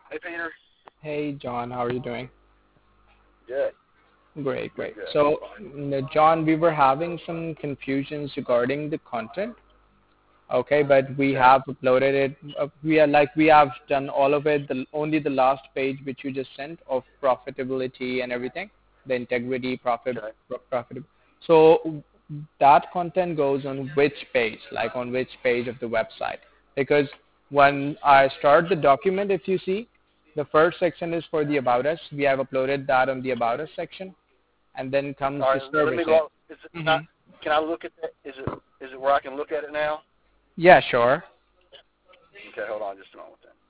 Hey, Peter. Hey, John, how are you doing? Good. Great, Good, great. good. So, John, we were having some confusions regarding the content. Okay, but we Okay. have uploaded it. We have done all of it. Only the last page which you just sent of profitability and everything, the integrity, Okay. profitable. So that content goes on which page, like on which page of the website? Because when I start the document, if you see, the first section is for the about us. We have uploaded that on the about us section, and then comes All the right. Let me services. go. Is it hmm not? Can I look at that? Is it where I can look at it now? Yeah, sure. Okay. Hold on just a moment then.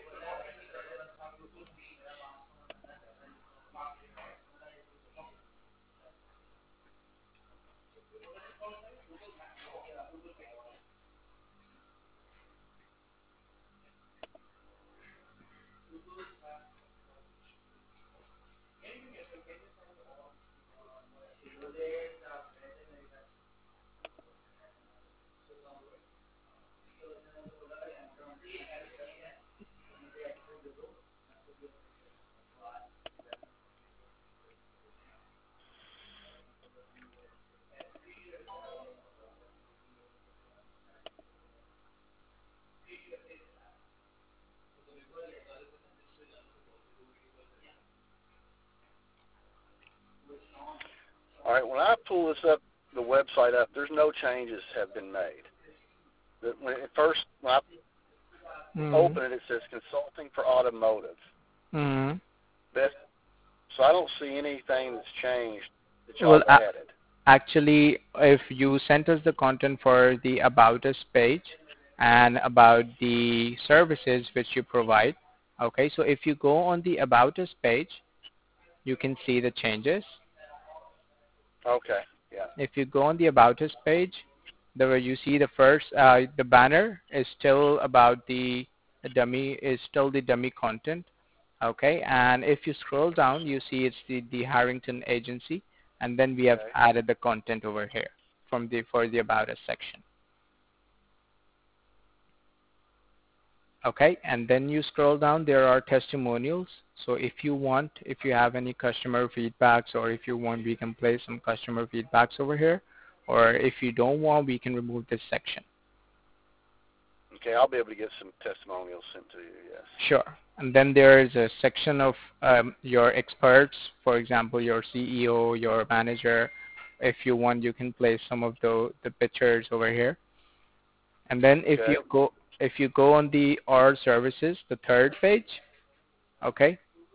All right. When I pull this up, the website up, there's no changes have been made. When I hmm open it, it says consulting for automotive. hmm Best. So I don't see anything that's changed that y'all Well, have added. actually, if you sent us the content for the About Us page and about the services which you provide, okay, so if you go on the About Us page, you can see the changes. Okay. Yeah. If you go on the About Us page, there you see the banner is still about the dummy content, okay, and if you scroll down, you see it's the Harrington Agency, and then we have Okay. added the content over here for the About Us section. Okay, and then you scroll down, there are testimonials. So if you have any customer feedbacks, or if you want, we can place some customer feedbacks over here. Or if you don't want, we can remove this section. Okay. I'll be able to get some testimonials sent to you. Yes. Sure. And then there is a section of your experts, for example, your CEO, your manager. If you want, you can place some of the pictures over here. And then Okay. if you go on the our services, the third page, okay,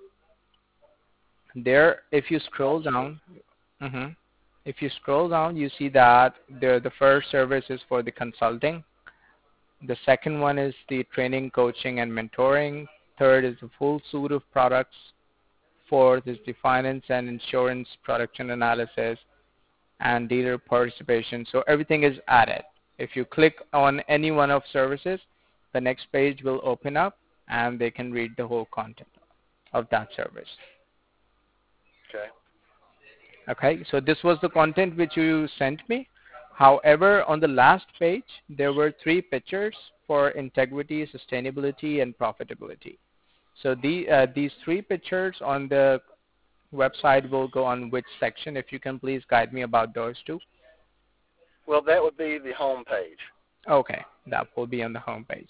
there, if you I'm scroll seeing. down, hmm if you scroll down, you see that the first service is for the consulting. The second one is the training, coaching, and mentoring. Third is the full suite of products. Fourth is the finance and insurance production analysis and dealer participation. So everything is added. If you click on any one of services, the next page will open up and they can read the whole content of that service. Okay. Okay, so this was the content which you sent me. However, on the last page, there were three pictures for integrity, sustainability, and profitability. So these three pictures on the website will go on which section? If you can please guide me about those two. Well, that would be the home page. Okay, that will be on the home page.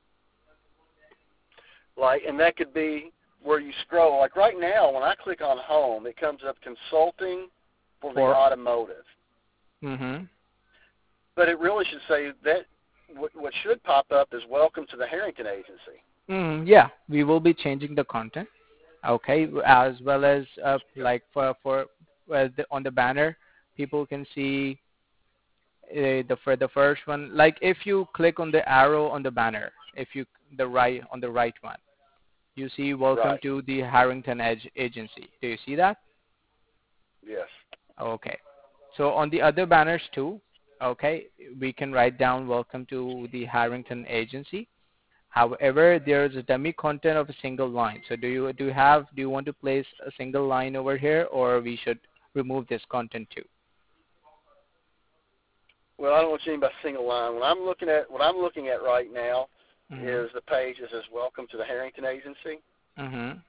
And that could be where you scroll. Like right now, when I click on home, it comes up consulting for the For automotive. mm-hmm. But it really should say that what should pop up is welcome to the Harrington Agency. Yeah, we will be changing the content. Okay, as well as like on the banner, people can see the first one. Like if you click on the arrow on the banner, if you the right one, you see welcome Right. to the Harrington Edge Agency. Do you see that? Yes. Okay. So on the other banners too, okay, we can write down welcome to the Harrington Agency. However, there is a dummy content of a single line. So do you want to place a single line over here, or we should remove this content too? Well, I don't know what you mean by single line. What I'm looking at right now hmm is the page that says welcome to the Harrington Agency. Mhm.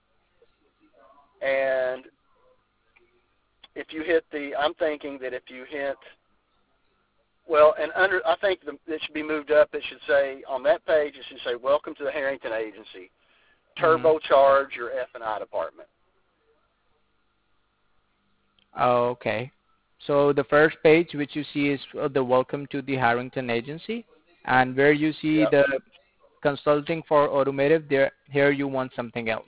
And if you hit I'm thinking that if you hit, well, and I think it should be moved up. It should say, on that page, it should say, welcome to the Harrington Agency. Mhm. Turbocharge your F&I department. Okay. So the first page which you see is the welcome to the Harrington Agency, and where you see Yep. the consulting for automotive, here you want something else.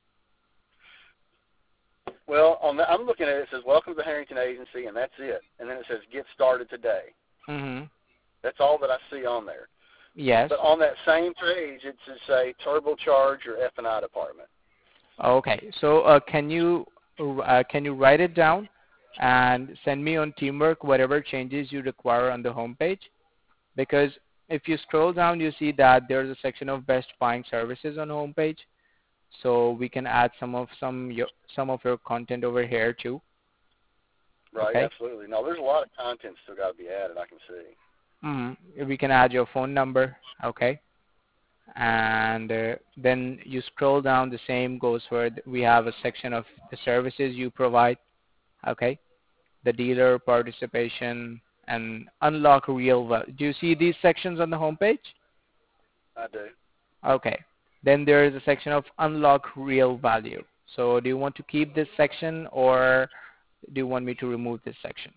Well, I'm looking at it. It says, welcome to the Harrington Agency, and that's it. And then it says, get started today. Mhm. That's all that I see on there. Yes. But on that same page, it should say, turbocharge your F&I department. Okay. So can you write it down and send me on Teamwork whatever changes you require on the home page? Because if you scroll down, you see that there's a section of best buying services on the home page. So we can add some of your content over here too. Right, Okay. absolutely. No, there's a lot of content still got to be added, I can see. We can add your phone number. Okay. And then you scroll down, the same goes for we have a section of the services you provide. Okay. The dealer participation and unlock real value. Do you see these sections on the home page? I do. Okay. Then there is a section of unlock real value. So do you want to keep this section, or do you want me to remove this section?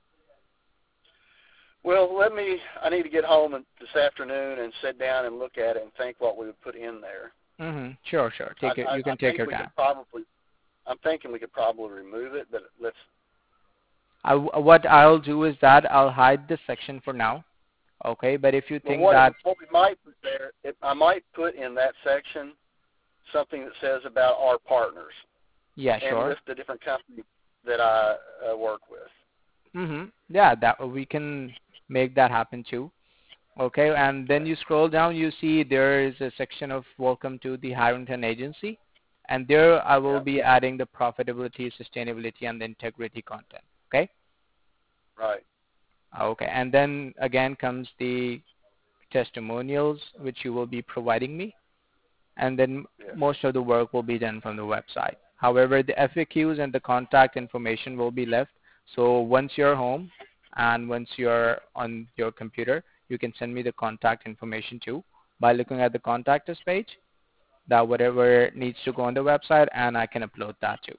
Well, I need to get home this afternoon and sit down and look at it and think what we would put in there. Sure. You can take your time. I'm thinking we could probably remove it, but let's. What I'll do is that I'll hide this section for now. Okay, but if you think that What we might put there, I might put in that section something that says about our partners. Yeah, and sure. list the different companies that I work with. Yeah, that we can make that happen too. Okay, and then you scroll down, you see there is a section of welcome to the Harrington Agency, and there I will Yeah. be adding the profitability, sustainability, and the integrity content. Okay. Right. Okay, and then again comes the testimonials, which you will be providing me, and then Yes. most of the work will be done from the website. However, the FAQs and the contact information will be left. So once you're home and once you're on your computer, you can send me the contact information too by looking at the contact us page, that whatever needs to go on the website, and I can upload that too.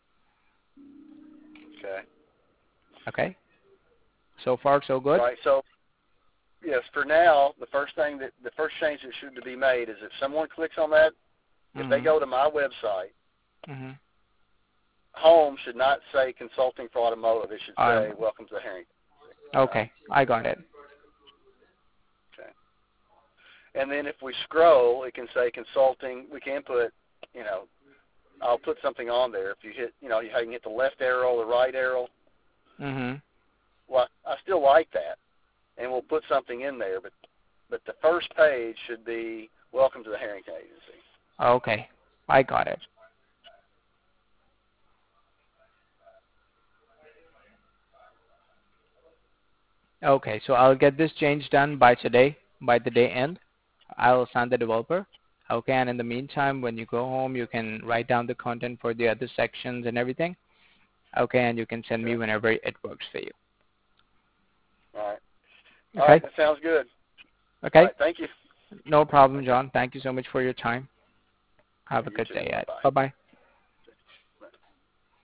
Okay. Okay? So far, so good? Right. So yes, for now, the first change that should be made is if someone clicks on that, if they go to my website, home should not say consulting for automotive. It should say welcome to the Harrington. Okay, I got it. Okay. And then if we scroll, it can say consulting. We can put, I'll put something on there. If you hit, how you can hit the left arrow, the right arrow. Well, I still like that, and we'll put something in there. But the first page should be welcome to the Harrington Agency. Okay, I got it. Okay, so I'll get this change done by today, by the day end. I'll assign the developer. Okay, and in the meantime, when you go home, you can write down the content for the other sections and everything. Okay, and you can send me whenever it works for you. All right. Okay. All right, that sounds good. Okay. All right, thank you. No problem, John. Thank you so much for your time. Have a good too. day. Bye-bye. Bye-bye.